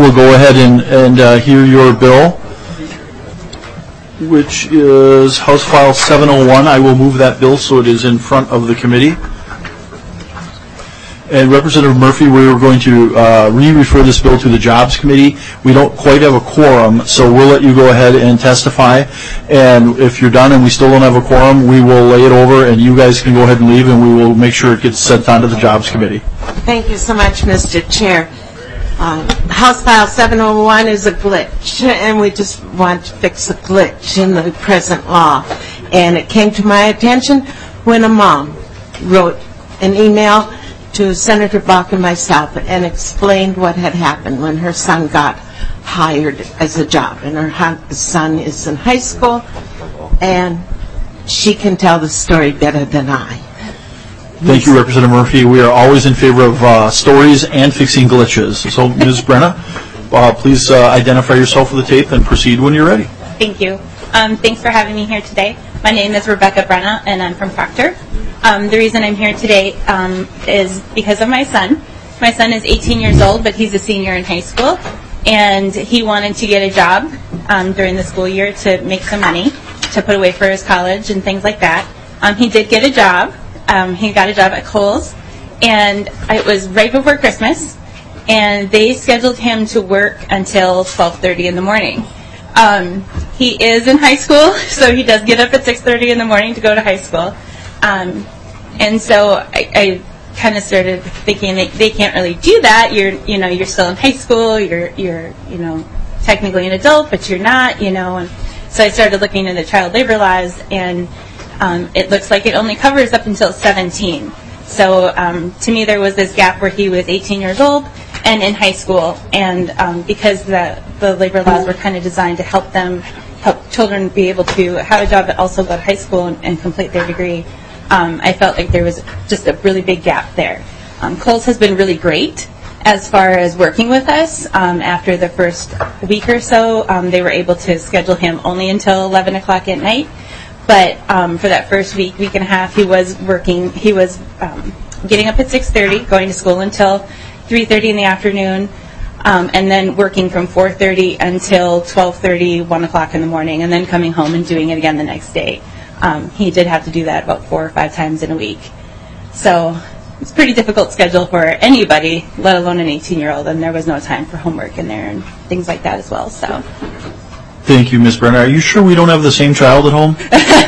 we'll go ahead and hear your bill, which is House File 701. I will move that bill so it is in front of the committee. And Representative Murphy, we're going to re-refer this bill to the Jobs Committee. We don't quite have a quorum, so we'll let you go ahead and testify. And if you're done and we still don't have a quorum, we will lay it over and you guys can go ahead and leave, and we will make sure it gets sent on to the Jobs Committee. Thank you so much, Mr. Chair. House File 701 is a glitch, and we just want to fix a glitch in the present law. And it came to my attention when a mom wrote an email to Senator Bach and myself and explained what had happened when her son got hired as a job. And her son is in high school, and she can tell the story better than I. Thank you, Representative Murphy. We are always in favor of stories and fixing glitches. So, Ms. Brenna, please identify yourself for the tape and proceed when you're ready. Thank you. Thanks for having me here today. My name is Rebecca Brenna, and I'm from Proctor. The reason I'm here today is because of my son. My son is 18 years old, but he's a senior in high school, and he wanted to get a job during the school year to make some money to put away for his college and things like that. He did get a job. He got a job at Kohl's, and it was right before Christmas, and they scheduled him to work until 12:30 in the morning. He is in high school, so he does get up at 6:30 in the morning to go to high school. And so I kind of started thinking they can't really do that. You're still in high school. You're technically an adult, but you're not. And so I started looking into child labor laws, and it looks like it only covers up until 17. So to me, there was this gap where he was 18 years old and in high school, and because the labor laws were kind of designed to help children be able to have a job but also go to high school and complete their degree. I felt like there was just a really big gap there. Kohl's has been really great as far as working with us. After the first week or so, they were able to schedule him only until 11 o'clock at night. But for that first week and a half, he was working. He was getting up at 6:30, going to school until 3:30 in the afternoon, and then working from 4:30 until 12:30, 1 o'clock in the morning, and then coming home and doing it again the next day. He did have to do that about 4 or 5 times in a week. So it's a pretty difficult schedule for anybody, let alone an 18-year-old, and there was no time for homework in there and things like that as well. So. Thank you, Ms. Brenner. Are you sure we don't have the same child at home?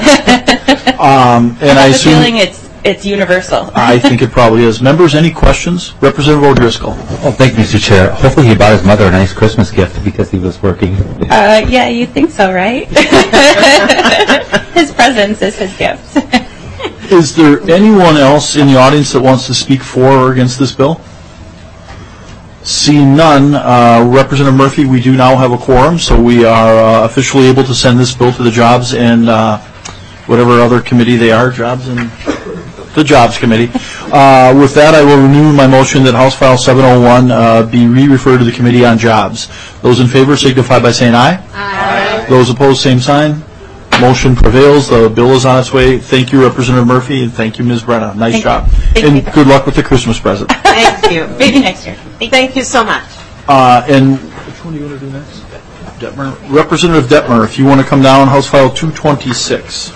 And I have a feeling it's universal. I think it probably is. Members, any questions? Representative O'Driscoll. Oh, thank you, Mr. Chair. Hopefully he bought his mother a nice Christmas gift because he was working. Yeah, you think so, right? His presence is his gift. Is there anyone else in the audience that wants to speak for or against this bill? Seeing none, Representative Murphy, we do now have a quorum, so we are officially able to send this bill to the Jobs and whatever other committee they are, Jobs and the Jobs Committee. With that, I will renew my motion that House File 701 be re-referred to the Committee on Jobs. Those in favor signify by saying aye. Aye. Those opposed, same sign. Motion prevails. The bill is on its way. Thank you, Representative Murphy, and thank you, Ms. Brenna. Nice job. And good luck with the Christmas present. Thank you. Maybe next year. Thank you so much. And which one do you want to do next? Detmer. Representative Detmer, if you want to come down, House File 226.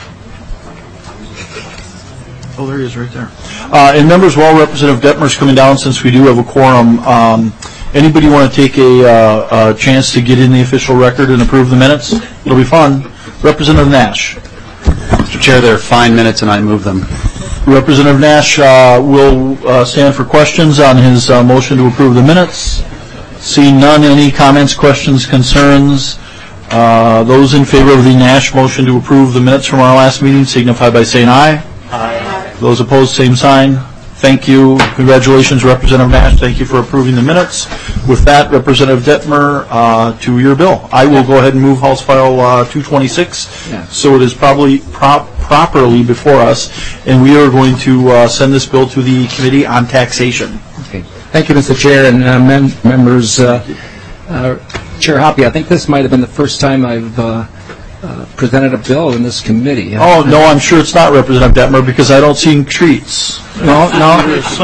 Oh, there he is right there. And members, while Representative Detmer is coming down, since we do have a quorum, anybody want to take a chance to get in the official record and approve the minutes? It'll be fun. Representative Nash. Mr. Chair, they're fine minutes, and I move them. Representative Nash will stand for questions on his motion to approve the minutes. Seeing none, any comments, questions, concerns? Those in favor of the Nash motion to approve the minutes from our last meeting signify by saying aye. Aye. Those opposed, same sign. Thank you. Congratulations, Representative Nash. Thank you for approving the minutes. With that, Representative Detmer, to your bill. I will go ahead and move House File 226, so it is probably properly before us, and we are going to send this bill to the Committee on Taxation. Okay. Thank you, Mr. Chair, and members. Chair Hoppe, I think this might have been the first time I've presented a bill in this committee. Oh, no, I'm sure it's not Representative Detmer because I don't see treats. No. If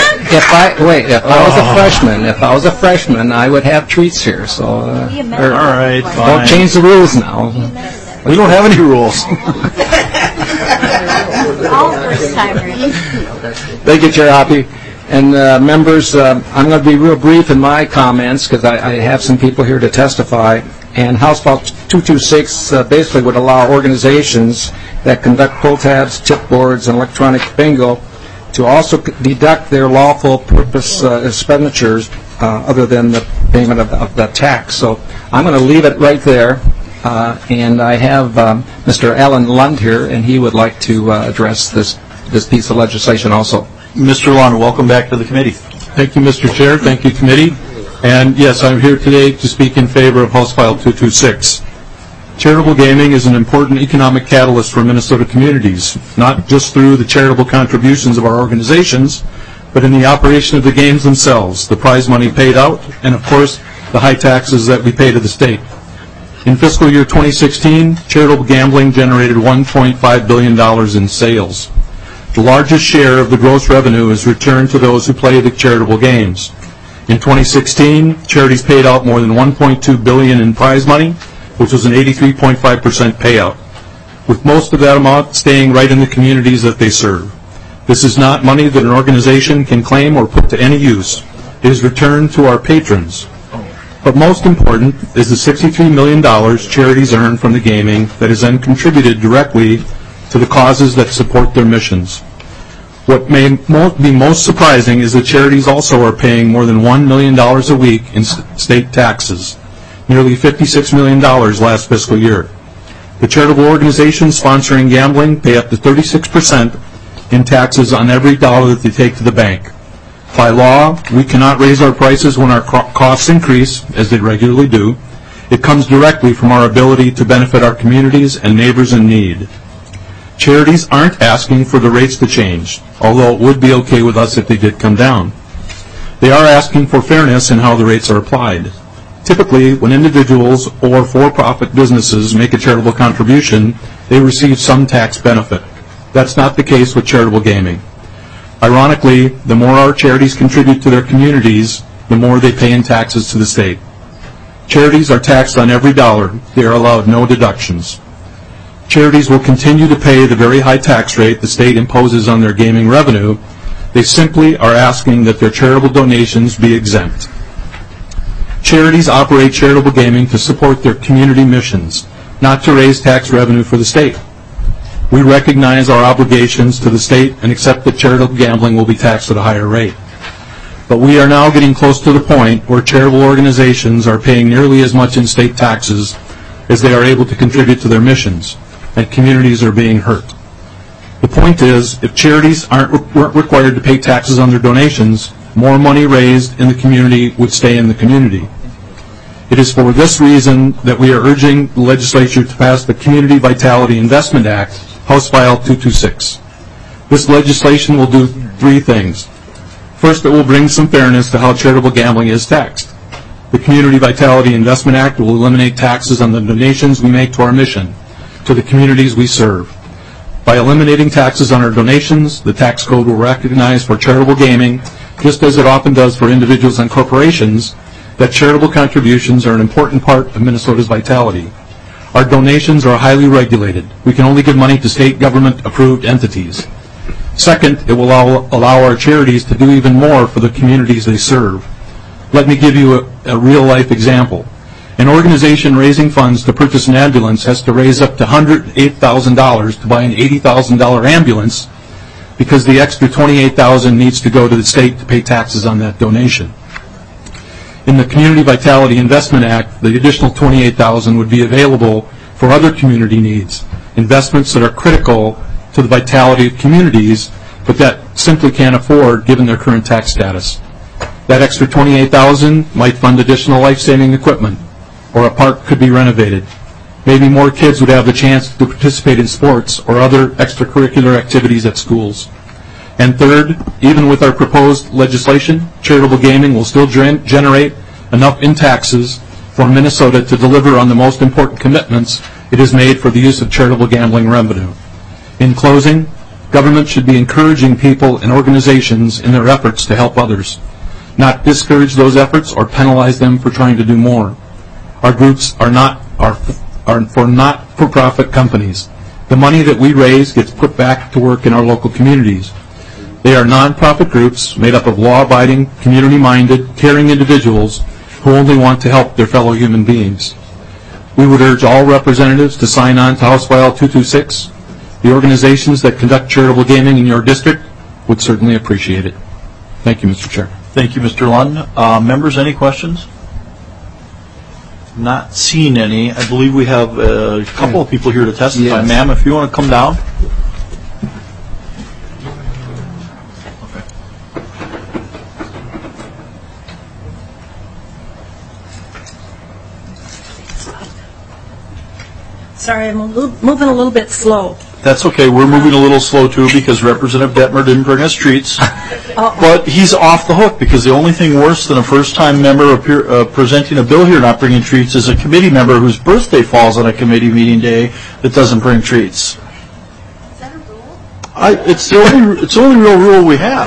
I was a freshman, I would have treats here. So, All right, fine. don't change the rules now. We don't have any rules. All first-timers. Thank you, Chair Hoppe. And members, I'm going to be real brief in my comments because I have some people here to testify. And House File 226 basically would allow organizations that conduct pull tabs, tip boards, and electronic bingo to also deduct their lawful purpose expenditures other than the payment of the tax. So I'm going to leave it right there. And I have Mr. Alan Lund here, and he would like to address this piece of legislation also. Mr. Lund, welcome back to the committee. Thank you, Mr. Chair. Thank you, committee. And yes, I'm here today to speak in favor of House File 226. Charitable gaming is an important economic catalyst for Minnesota communities, not just through the charitable contributions of our organizations, but in the operation of the games themselves, the prize money paid out, and of course, the high taxes that we pay to the state. In fiscal year 2016, charitable gambling generated $1.5 billion in sales. The largest share of the gross revenue is returned to those who play the charitable games. In 2016, charities paid out more than $1.2 billion in prize money, which was an 83.5% payout, with most of that amount staying right in the communities that they serve. This is not money that an organization can claim or put to any use. It is returned to our patrons. But most important is the $63 million charities earn from the gaming that is then contributed directly to the causes that support their missions. What may be most surprising is that charities also are paying more than $1 million a week in state taxes, nearly $56 million last fiscal year. The charitable organizations sponsoring gambling pay up to 36% in taxes on every dollar that they take to the bank. By law, we cannot raise our prices when our costs increase, as they regularly do. It comes directly from our ability to benefit our communities and neighbors in need. Charities aren't asking for the rates to change, although it would be okay with us if they did come down. They are asking for fairness in how the rates are applied. Typically, when individuals or for-profit businesses make a charitable contribution, they receive some tax benefit. That's not the case with charitable gaming. Ironically, the more our charities contribute to their communities, the more they pay in taxes to the state. Charities are taxed on every dollar. They are allowed no deductions. Charities will continue to pay the very high tax rate the state imposes on their gaming revenue. They simply are asking that their charitable donations be exempt. Charities operate charitable gaming to support their community missions, not to raise tax revenue for the state. We recognize our obligations to the state and accept that charitable gambling will be taxed at a higher rate. But we are now getting close to the point where charitable organizations are paying nearly as much in state taxes as they are able to contribute to their missions, and communities are being hurt. The point is, if charities weren't required to pay taxes on their donations, more money raised in the community would stay in the community. It is for this reason that we are urging the legislature to pass the Community Vitality Investment Act, House File 226. This legislation will do three things. First, it will bring some fairness to how charitable gambling is taxed. The Community Vitality Investment Act will eliminate taxes on the donations we make to our mission, to the communities we serve. By eliminating taxes on our donations, the tax code will recognize for charitable gaming, just as it often does for individuals and corporations, that charitable contributions are an important part of Minnesota's vitality. Our donations are highly regulated. We can only give money to state government-approved entities. Second, it will allow our charities to do even more for the communities they serve. Let me give you a real-life example. An organization raising funds to purchase an ambulance has to raise up to $108,000 to buy an $80,000 ambulance because the extra $28,000 needs to go to the state to pay taxes on that donation. In the Community Vitality Investment Act, the additional $28,000 would be available for other community needs, investments that are critical to the vitality of communities, but that simply can't afford given their current tax status. That extra $28,000 might fund additional life-saving equipment, or a park could be renovated. Maybe more kids would have the chance to participate in sports or other extracurricular activities at schools. And third, even with our proposed legislation, charitable gaming will still generate enough in taxes for Minnesota to deliver on the most important commitments it is made for the use of charitable gambling revenue. In closing, government should be encouraging people and organizations in their efforts to help others, not discourage those efforts or penalize them for trying to do more. Our groups are for not-for-profit companies. The money that we raise gets put back to work in our local communities. They are nonprofit groups made up of law-abiding, community-minded, caring individuals who only want to help their fellow human beings. We would urge all representatives to sign on to House File 226. The organizations that conduct charitable gaming in your district would certainly appreciate it. Thank you, Mr. Chair. Thank you, Mr. Lund. Members, any questions? Not seen any. I believe we have a couple of people here to testify. Yes. Ma'am, if you want to come down. Sorry, I'm moving a little bit slow. That's okay. We're moving a little slow, too, because Representative Detmer didn't bring us treats. But he's off the hook, because the only thing worse than a first-time member presenting a bill here not bringing treats is a committee member whose birthday falls on a committee meeting day that doesn't bring treats. Is that a rule? It's the only real rule we have.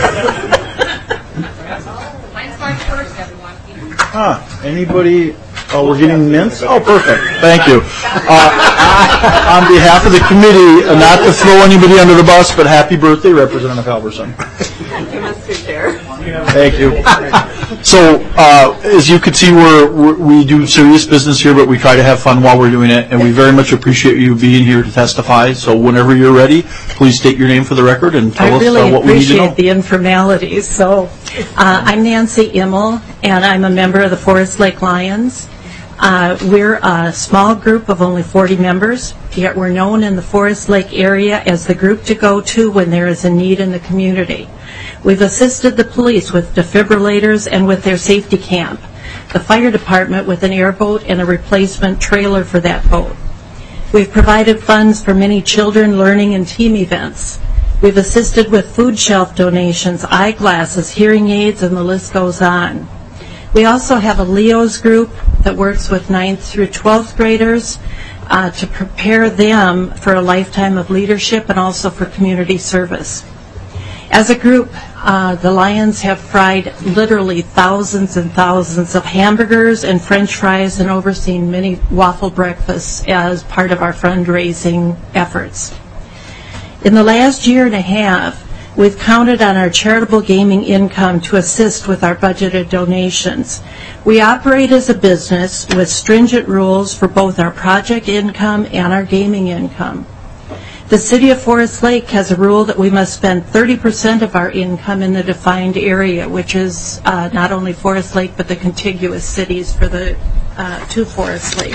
Mine's March 1st, everyone. Anybody? Oh, we're getting mints? Oh, perfect. Thank you. On behalf of the committee, not to throw anybody under the bus, but happy birthday, Representative Halverson. Thank you, Mr. Chair. Thank you. So, as you can see, we do serious business here, but we try to have fun while we're doing it, and we very much appreciate you being here to testify. So whenever you're ready, please state your name for the record and tell us what we need to know. I really appreciate the informalities. So, I'm Nancy Immel, and I'm a member of the Forest Lake Lions. We're a small group of only 40 members, yet we're known in the Forest Lake area as the group to go to when there is a need in the community. We've assisted the police with defibrillators and with their safety camp, the fire department with an airboat and a replacement trailer for that boat. We've provided funds for many children learning and team events. We've assisted with food shelf donations, eyeglasses, hearing aids, and the list goes on. We also have a LEOS group that works with 9th through 12th graders to prepare them for a lifetime of leadership and also for community service. As a group, the Lions have fried literally thousands and thousands of hamburgers and French fries and overseen many waffle breakfasts as part of our fundraising efforts. In the last year and a half, we've counted on our charitable gaming income to assist with our budgeted donations. We operate as a business with stringent rules for both our project income and our gaming income. The City of Forest Lake has a rule that we must spend 30% of our income in the defined area, which is not only Forest Lake but the contiguous cities to Forest Lake.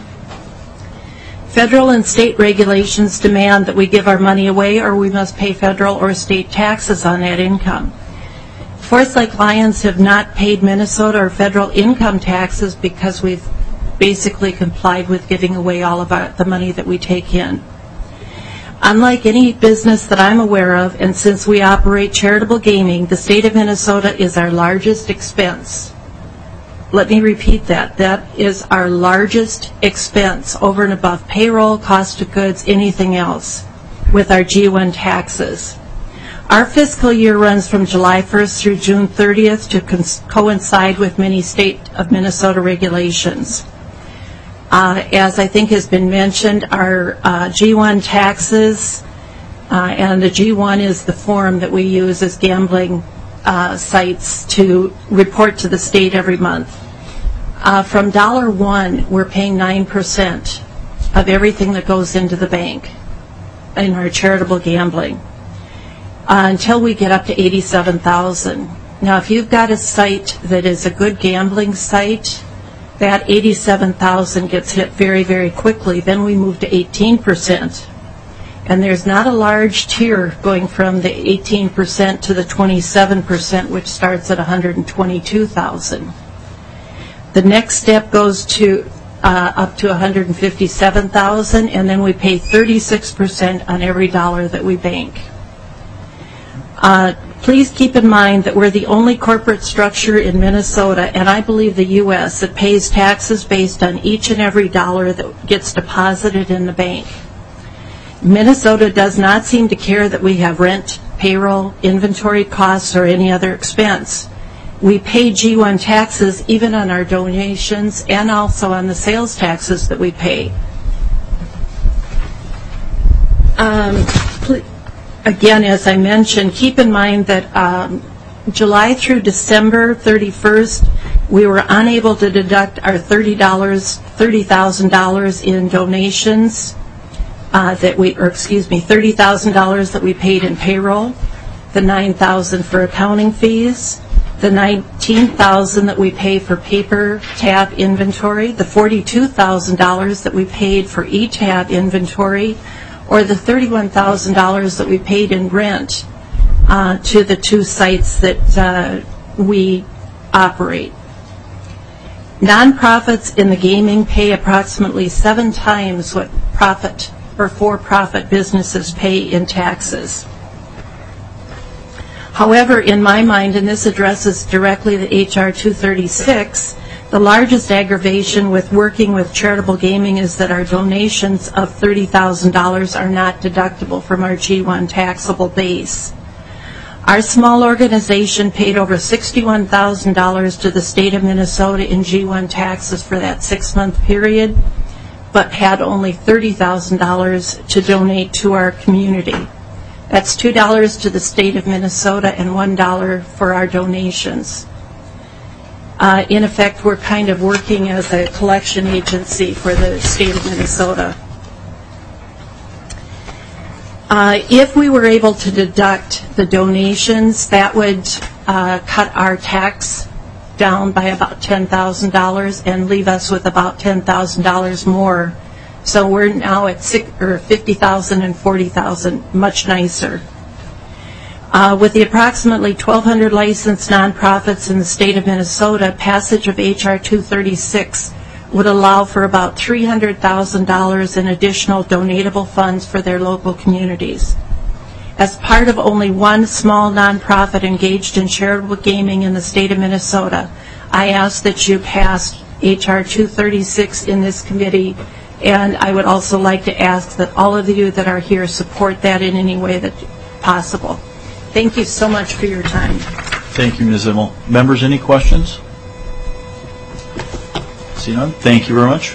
Federal and state regulations demand that we give our money away or we must pay federal or state taxes on that income. Forest Lake Lions have not paid Minnesota or federal income taxes because we've basically complied with giving away all of the money that we take in. Unlike any business that I'm aware of, and since we operate charitable gaming, the state of Minnesota is our largest expense. Let me repeat that. That is our largest expense over and above payroll, cost of goods, anything else, with our G1 taxes. Our fiscal year runs from July 1st through June 30th to coincide with many state of Minnesota regulations. As I think has been mentioned, our G1 taxes, and the G1 is the form that we use as gambling sites to report to the state every month. From $1, we're paying 9% of everything that goes into the bank in our charitable gambling until we get up to $87,000. Now, if you've got a site that is a good gambling site, that $87,000 gets hit very, very quickly. Then we move to 18%. And there's not a large tier going from the 18% to the 27%, which starts at $122,000. The next step goes to up to $157,000, and then we pay 36% on every dollar that we bank. Please keep in mind that we're the only corporate structure in Minnesota, and I believe the U.S., that pays taxes based on each and every dollar that gets deposited in the bank. Minnesota does not seem to care that we have rent, payroll, inventory costs, or any other expense. We pay G1 taxes even on our donations and also on the sales taxes that we pay. Again, as I mentioned, keep in mind that July through December 31st, we were unable to deduct our $30,000 in donations $30,000 that we paid in payroll, the $9,000 for accounting fees, the $19,000 that we pay for paper tab inventory, the $42,000 that we paid for e-tab inventory, or the $31,000 that we paid in rent to the 2 sites that we operate. Nonprofits in the gaming pay approximately 7 times what profit or for-profit businesses pay in taxes. However, in my mind, and this addresses directly the H.R. 236, the largest aggravation with working with charitable gaming is that our donations of $30,000 are not deductible from our G1 taxable base. Our small organization paid over $61,000 to the state of Minnesota in G1 taxes for that 6-month period, but had only $30,000 to donate to our community. That's $2 to the state of Minnesota and $1 for our donations. In effect, we're kind of working as a collection agency for the state of Minnesota. If we were able to deduct the donations, that would cut our tax down by about $10,000 and leave us with about $10,000 more. So we're now at $50,000 and $40,000, much nicer. With the approximately 1,200 licensed nonprofits in the state of Minnesota, passage of H.R. 236 would allow for about $300,000 in additional donatable funds for their local communities. As part of only one small nonprofit engaged in charitable gaming in the state of Minnesota, I ask that you pass H.R. 236 in this committee, and I would also like to ask that all of you that are here support that in any way that's possible. Thank you so much for your time. Thank you, Ms. Immel. Members, any questions? See none? Thank you very much.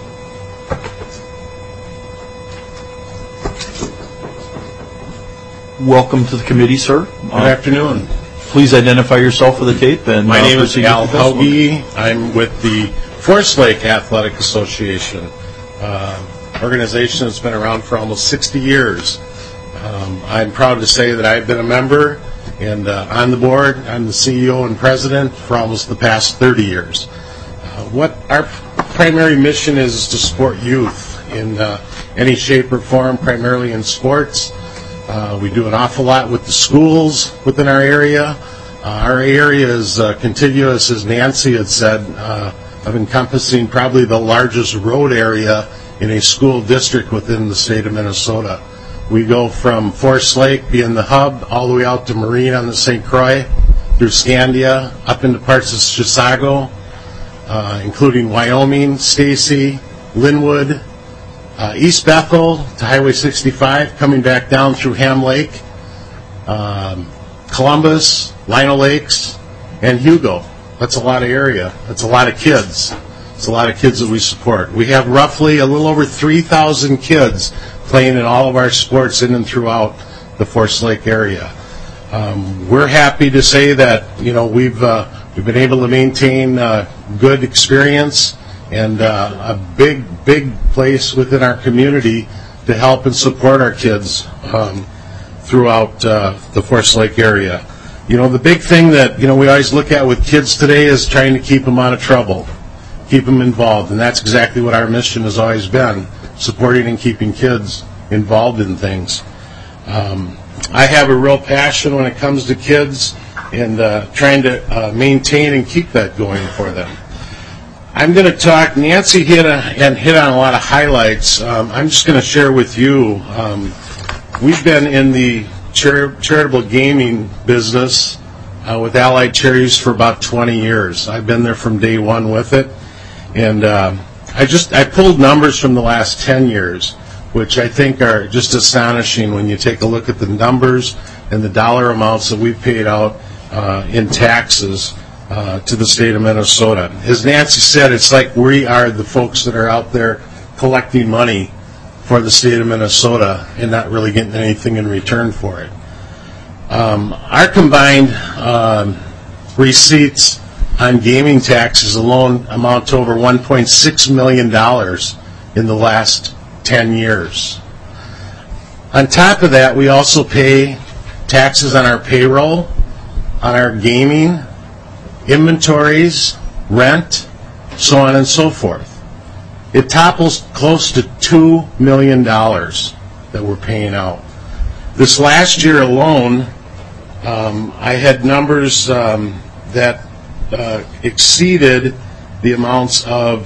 Welcome to the committee, sir. Good afternoon. Please identify yourself for the tape. And my name is Al Hauge. I'm with the Forest Lake Athletic Association, organization that's been around for almost 60 years. I'm proud to say that I've been a member and on the board. I'm the CEO and president for almost the past 30 years. What our primary mission is to support youth in any shape or form, primarily in sports. We do an awful lot with the schools within our area. Our area is contiguous, as Nancy had said, of encompassing probably the largest road area in a school district within the state of Minnesota. We go from Forest Lake, being the hub, all the way out to Marine on the St. Croix, through Scandia, up into parts of Chisago, including Wyoming, Stacy, Linwood, East Bethel to Highway 65, coming back down through Ham Lake, Columbus, Lino Lakes, and Hugo. That's a lot of area. That's a lot of kids. It's a lot of kids that we support. We have roughly a little over 3,000 kids playing in all of our sports in and throughout the Forest Lake area. We're happy to say that we've been able to maintain good experience and a big place within our community to help and support our kids throughout the Forest Lake area. The big thing that we always look at with kids today is trying to keep them out of trouble, keep them involved, and that's exactly what our mission has always been, supporting and keeping kids involved in things. I have a real passion when it comes to kids and trying to maintain and keep that going for them. I'm going to talk, Nancy hit on a lot of highlights. I'm just going to share with you, we've been in the charitable gaming business with Allied Charities for about 20 years. I've been there from day one with it. And I pulled numbers from the last 10 years, which I think are just astonishing when you take a look at the numbers and the dollar amounts that we've paid out in taxes to the state of Minnesota. As Nancy said, it's like we are the folks that are out there collecting money for the state of Minnesota and not really getting anything in return for it. Our combined receipts on gaming taxes alone amount to over $1.6 million in the last 10 years. On top of that, we also pay taxes on our payroll, on our gaming, inventories, rent, so on and so forth. It topples close to $2 million that we're paying out. This last year alone, I had numbers that exceeded the amounts of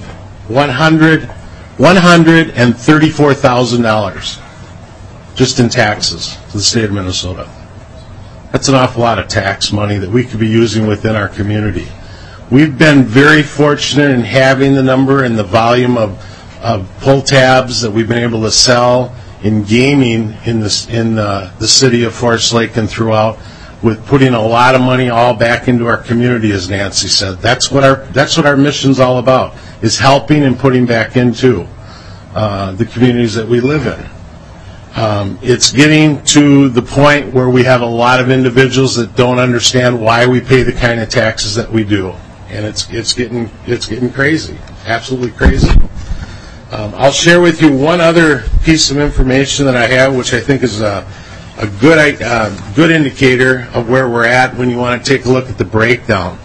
$134,000 just in taxes to the state of Minnesota. That's an awful lot of tax money that we could be using within our community. We've been very fortunate in having the number and the volume of pull tabs that we've been able to sell in gaming in the city of Forest Lake and throughout, with putting a lot of money all back into our community, as Nancy said. That's what our mission's all about, is helping and putting back into the communities that we live in. It's getting to the point where we have a lot of individuals that don't understand why we pay the kind of taxes that we do, and it's getting crazy, absolutely crazy. I'll share with you one other piece of information that I have, which I think is a good indicator of where we're at when you want to take a look at the breakdown.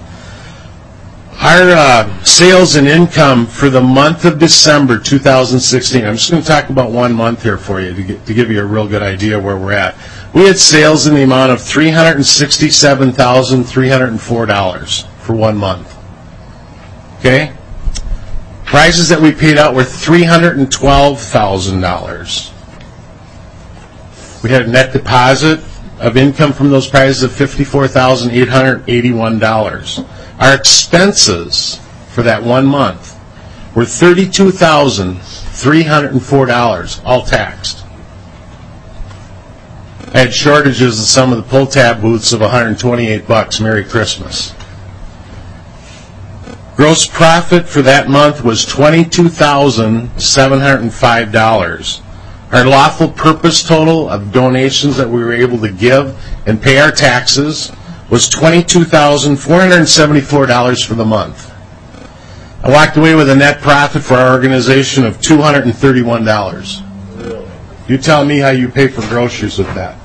Our sales and income for the month of December 2016, I'm just going to talk about 1 month here for you to give you a real good idea where we're at. We had sales in the amount of $367,304 for 1 month. Okay? Prizes that we paid out were $312,000. We had a net deposit of income from those prizes of $54,881. Our expenses for that 1 month were $32,304, all taxed. I had shortages of some of the pull tab booths of $128. Merry Christmas. Gross profit for that month was $22,705. Our lawful purpose total of donations that we were able to give and pay our taxes was $22,474 for the month. I walked away with a net profit for our organization of $231. You tell me how you pay for groceries with that.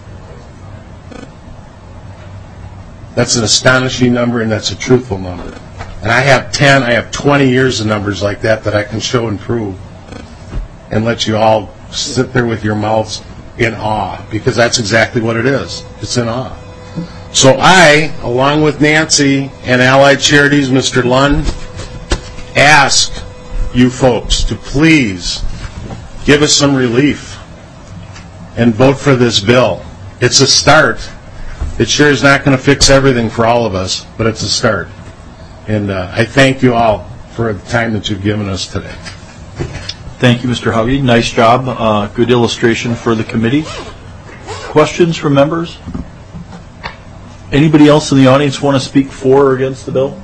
That's an astonishing number, and that's a truthful number. And I have 20 years of numbers like that I can show and prove and let you all sit there with your mouths in awe, because that's exactly what it is. It's in awe. So I, along with Nancy and Allied Charities, Mr. Lund, ask you folks to please give us some relief and vote for this bill. It's a start. It sure is not going to fix everything for all of us, but it's a start. And I thank you all for the time that you've given us today. Thank you, Mr. Huggy. Nice job. Good illustration for the committee. Questions from members? Anybody else in the audience want to speak for or against the bill?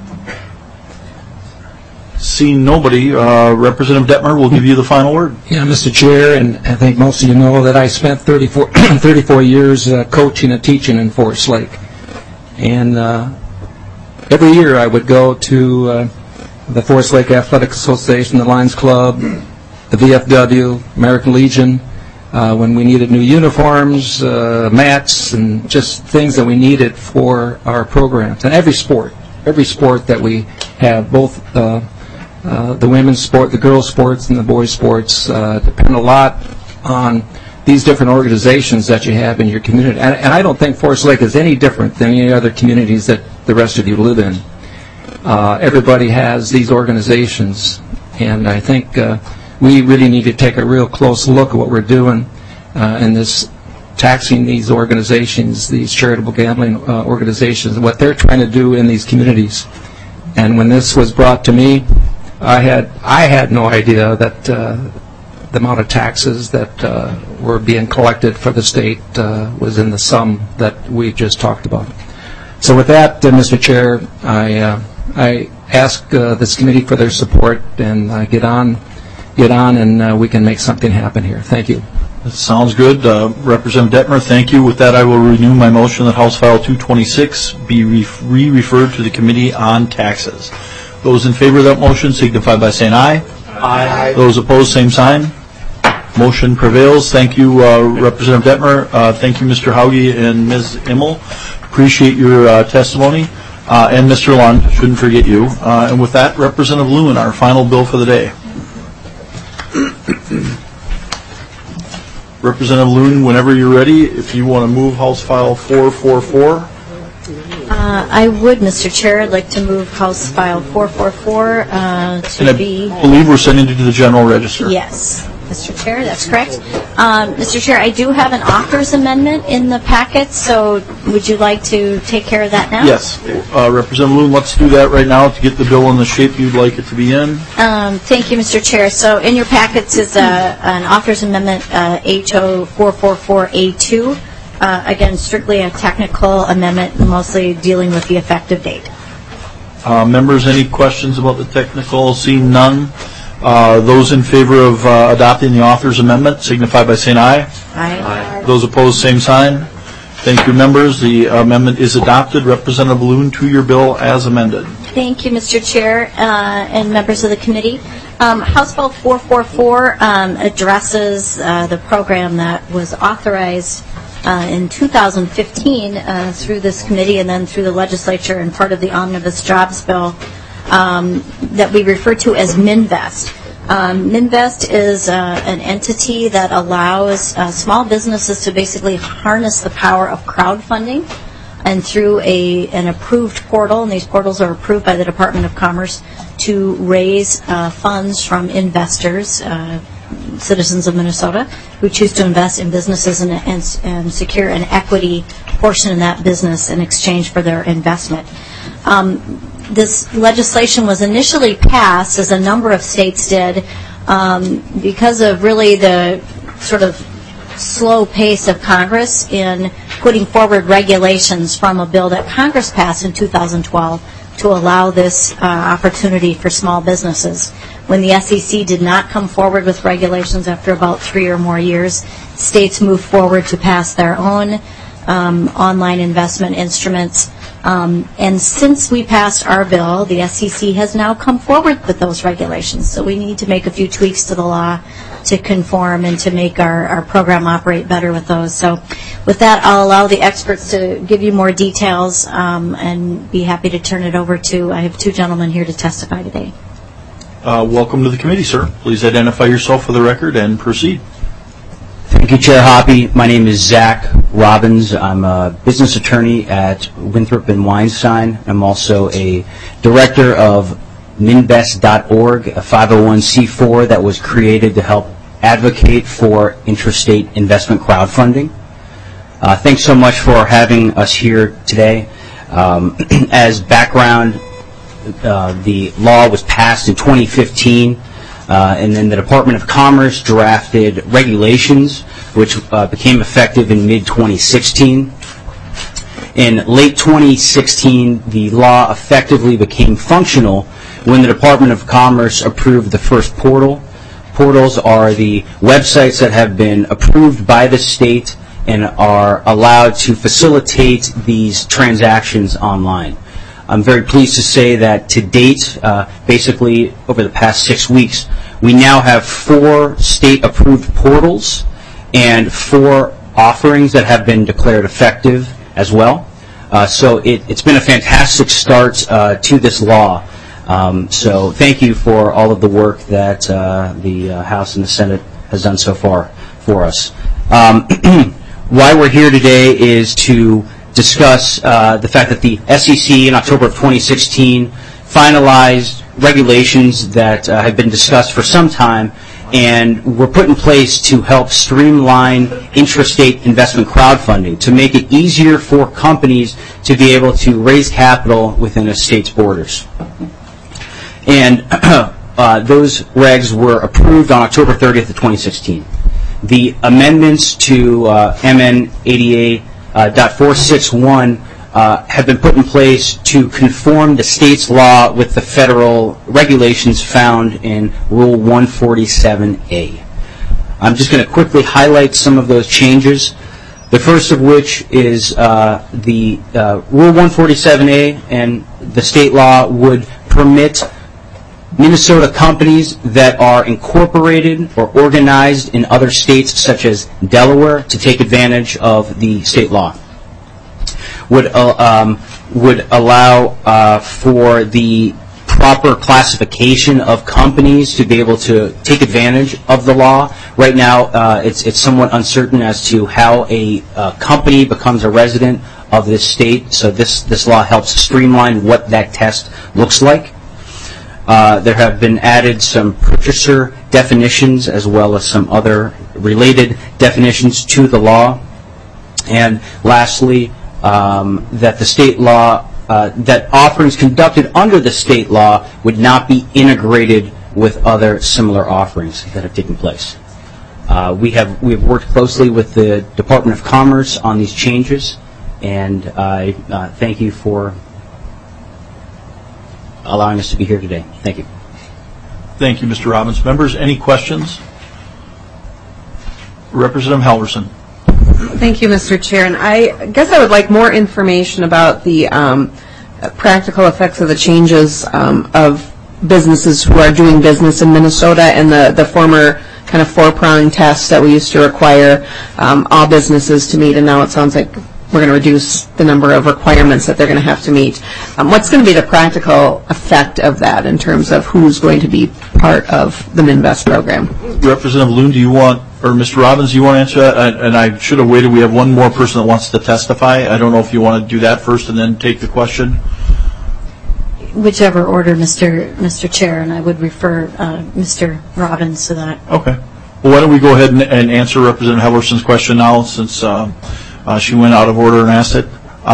Seeing nobody, Representative Detmer will give you the final word. Yeah, Mr. Chair, and I think most of you know that I spent 34 years coaching and teaching in Forest Lake. And every year I would go to the Forest Lake Athletic Association, the Lions Club, the VFW, American Legion, when we needed new uniforms, mats, and just things that we needed for our programs. And every sport that we have, both the women's sport, the girls' sports, and the boys' sports, depend a lot on these different organizations that you have in your community. And I don't think Forest Lake is any different than any other communities that the rest of you live in. Everybody has these organizations, and I think we really need to take a real close look at what we're doing in this taxing these organizations, these charitable gambling organizations, what they're trying to do in these communities. And when this was brought to me, I had no idea that the amount of taxes that were being collected for the state was in the sum that we just talked about. So with that, Mr. Chair, I ask this committee for their support and get on, and we can make something happen here. Thank you. That sounds good. Representative Detmer, thank you. With that, I will renew my motion that House File 226 be re-referred to the Committee on Taxes. Those in favor of that motion signify by saying aye. Aye. Those opposed, same sign. Motion prevails. Thank you, Representative Detmer. Thank you, Mr. Hauge and Ms. Immel. Appreciate your testimony. And Mr. Lund, shouldn't forget you. And with that, Representative Lewin, our final bill for the day. Representative Lewin, whenever you're ready, if you want to move House File 444. I would, Mr. Chair. I'd like to move House File 444 to be... I believe we're sending it to the General Register. Yes, Mr. Chair, that's correct. Mr. Chair, I do have an author's amendment in the packet, so would you like to take care of that now? Yes. Representative Lewin, let's do that right now to get the bill in the shape you'd like it to be in. Thank you, Mr. Chair. So in your packets is an author's amendment, HO 444A2. Again, strictly a technical amendment, mostly dealing with the effective date. Members, any questions about the technical? Seeing none. Those in favor of adopting the author's amendment signify by saying aye. Aye. Those opposed, same sign. Thank you, members. The amendment is adopted. Representative Lewin, to your bill as amended. Thank you, Mr. Chair and members of the committee. House Bill 444 addresses the program that was authorized in 2015 through this committee and then through the legislature and part of the Omnibus Jobs Bill that we refer to as MnVest. MnVest is an entity that allows small businesses to basically harness the power of crowdfunding, and through an approved portal, and these portals are approved by the Department of Commerce, to raise funds from investors, citizens of Minnesota, who choose to invest in businesses and secure an equity portion in that business in exchange for their investment. This legislation was initially passed, as a number of states did, because of really the sort of slow pace of Congress in putting forward regulations from a bill that Congress passed in 2012 to allow this opportunity for small businesses. When the SEC did not come forward with regulations after about 3 or more years, states moved forward to pass their own online investment instruments. And since we passed our bill, the SEC has now come forward with those regulations. So we need to make a few tweaks to the law to conform and to make our program operate better with those. So with that, I'll allow the experts to give you more details and be happy to turn it over to, I have 2 gentlemen here to testify today. Welcome to the committee, sir. Please identify yourself for the record and proceed. Thank you, Chair Hoppe. My name is Zach Robbins. I'm a business attorney at Winthrop & Weinstein. I'm also a director of MnVest.org, a 501c4 that was created to help advocate for intrastate investment crowdfunding. Thanks so much for having us here today. As background, the law was passed in 2015, and then the Department of Commerce drafted regulations, which became effective in mid-2016. In late 2016, the law effectively became functional when the Department of Commerce approved the first portal. Portals are the websites that have been approved by the state and are allowed to facilitate these transactions online. I'm very pleased to say that to date, basically over the past 6 weeks, we now have 4 state-approved portals and 4 offerings that have been declared effective as well. So it's been a fantastic start to this law. So thank you for all of the work that the House and the Senate has done so far for us. Why we're here today is to discuss the fact that the SEC in October of 2016 finalized regulations that have been discussed for some time and were put in place to help streamline intrastate investment crowdfunding, to make it easier for companies to be able to raise capital within a state's borders. And those regs were approved on October 30th of 2016. The amendments to MN 88.461 have been put in place to conform the state's law with the federal regulations found in Rule 147A. I'm just going to quickly highlight some of those changes. The first of which is the Rule 147A, and the state law would permit Minnesota companies that are incorporated or organized in other states such as Delaware to take advantage of the state law. Would allow for the proper classification of companies to be able to take advantage of the law. Right now, it's somewhat uncertain as to how a company becomes a resident of this state, so this law helps streamline what that test looks like. There have been added some purchaser definitions as well as some other related definitions to the law. And lastly, that the state law, that offerings conducted under the state law would not be integrated with other similar offerings that have taken place. We have worked closely with the Department of Commerce on these changes, and I thank you for allowing us to be here today. Thank you. Thank you, Mr. Robbins. Members, any questions? Representative Halverson. Thank you, Mr. Chair. And I guess I would like more information about the practical effects of the changes of businesses who are doing business in Minnesota and the former kind of four-pronged test that we used to require all businesses to meet, and now it sounds like we're going to reduce the number of requirements that they're going to have to meet. What's going to be the practical effect of that in terms of who's going to be part of the MnVest program? Representative Loon, do you want, or Mr. Robbins, do you want to answer that? And I should have waited. We have one more person that wants to testify. I don't know if you want to do that first and then take the question. Whichever order, Mr. Chair, and I would refer Mr. Robbins to that. Okay. Well, why don't we go ahead and answer Representative Halverson's question now, since she went out of order and asked it.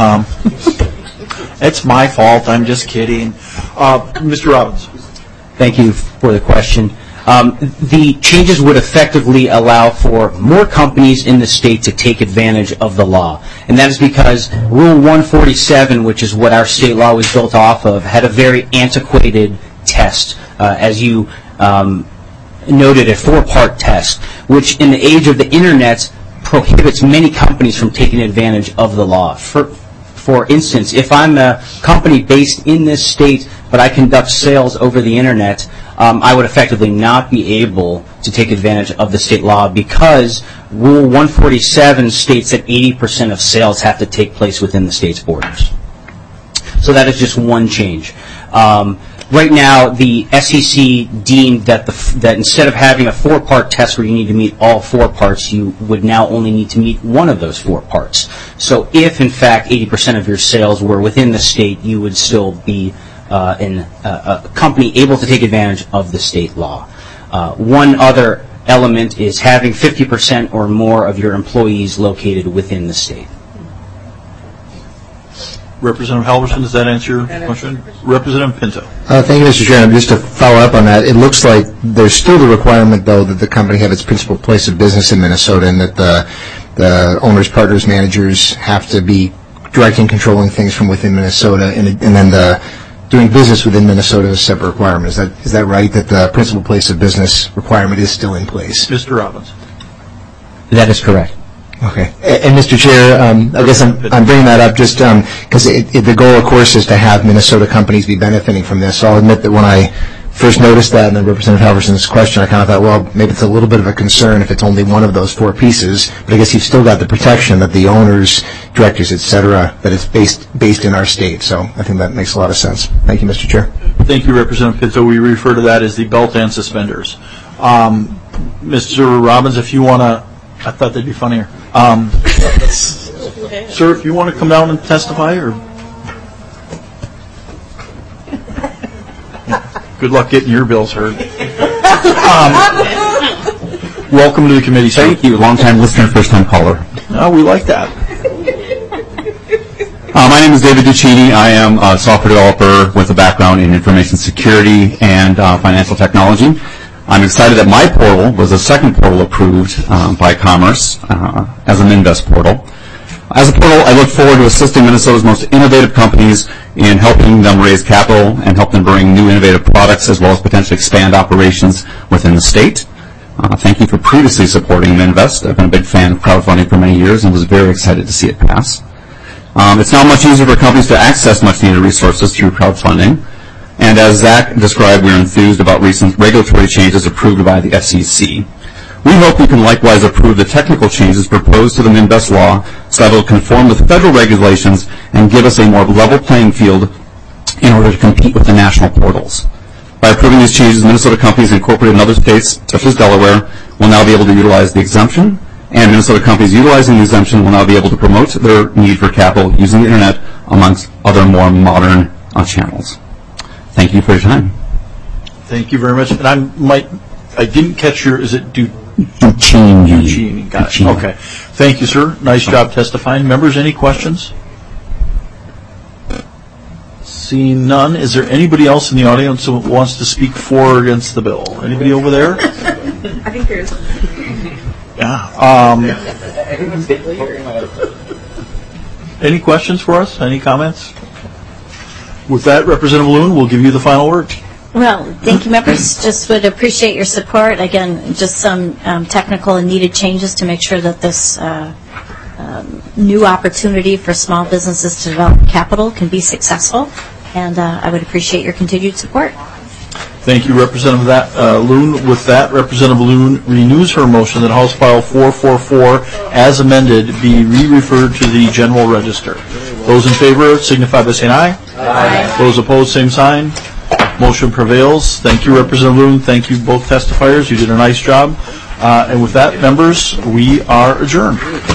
It's my fault. I'm just kidding. Mr. Robbins. Thank you for the question. The changes would effectively allow for more companies in the state to take advantage of the law. And that is because Rule 147, which is what our state law was built off of, had a very antiquated test. As you noted, a four-part test, which in the age of the Internet prohibits many companies from taking advantage of the law. For instance, if I'm a company based in this state, but I conduct sales over the Internet, I would effectively not be able to take advantage of the state law because Rule 147 states that 80% of sales have to take place within the state's borders. So that is just one change. Right now, the SEC deemed that instead of having a four-part test where you need to meet all four parts, you would now only need to meet one of those four parts. So if, in fact, 80% of your sales were within the state, you would still be a company able to take advantage of the state law. One other element is having 50% or more of your employees located within the state. Representative Halverson, does that answer your question? Representative Pinto. Thank you, Mr. Chairman. Just to follow up on that, it looks like there's still the requirement, though, that the company have its principal place of business in Minnesota, and that the owners, partners, managers have to be directing and controlling things from within Minnesota, and then doing business within Minnesota is a separate requirement. Is that right, that the principal place of business requirement is still in place? Mr. Robbins. That is correct. Okay. And Mr. Chair, I guess I'm bringing that up just because the goal, of course, is to have Minnesota companies be benefiting from this. So I'll admit that when I first noticed that in the Representative Halverson's question, I kind of thought, well, maybe it's a little bit of a concern if it's only one of those four pieces. But I guess you've still got the protection that the owners, directors, et cetera, that it's based in our state. So I think that makes a lot of sense. Thank you, Mr. Chair. Thank you, Representative Pinto. We refer to that as the belt and suspenders. Mr. Robbins, if you want to, I thought that'd be funnier. Sir, if you want to come down and testify, or good luck getting your bills heard. Welcome to the committee, sir. Thank you. Long-time listener, first-time caller. We like that. My name is David Duccini. I am a software developer with a background in information security and financial technology. I'm excited that my portal was the second portal approved by Commerce as an Minvest portal. As a portal, I look forward to assisting Minnesota's most innovative companies in helping them raise capital and help them bring new innovative products as well as potentially expand operations within the state. Thank you for previously supporting Minvest. I've been a big fan of crowdfunding for many years and was very excited to see it pass. It's now much easier for companies to access much-needed resources through crowdfunding. And as Zach described, we're enthused about recent regulatory changes approved by the FCC. We hope we can likewise approve the technical changes proposed to the Minvest law so that it will conform with federal regulations and give us a more level playing field in order to compete with the national portals. By approving these changes, Minnesota companies incorporated in other states, such as Delaware, will now be able to utilize the exemption, and Minnesota companies utilizing the exemption will now be able to promote their need for capital using the Internet amongst other more modern channels. Thank you for your time. Thank you very much. And I didn't catch your, is it Duccini. Duccini, got it. Okay. Thank you, sir. Nice job testifying. Members, any questions? Seeing none, is there anybody else in the audience who wants to speak for or against the bill? Anybody over there? I think there is. Yeah. Any questions for us? Any comments? With that, Representative Loon, we'll give you the final word. Well, thank you, members. Just would appreciate your support. Again, just some technical and needed changes to make sure that this new opportunity for small businesses to develop capital can be successful. And I would appreciate your continued support. Thank you, Representative Loon. With that, Representative Loon renews her motion that House File 444, as amended, be re-referred to the General Register. Those in favor signify by saying aye. Aye. Those opposed, same sign. Motion prevails. Thank you, Representative Loon. Thank you, both testifiers. You did a nice job. And with that, members, we are adjourned.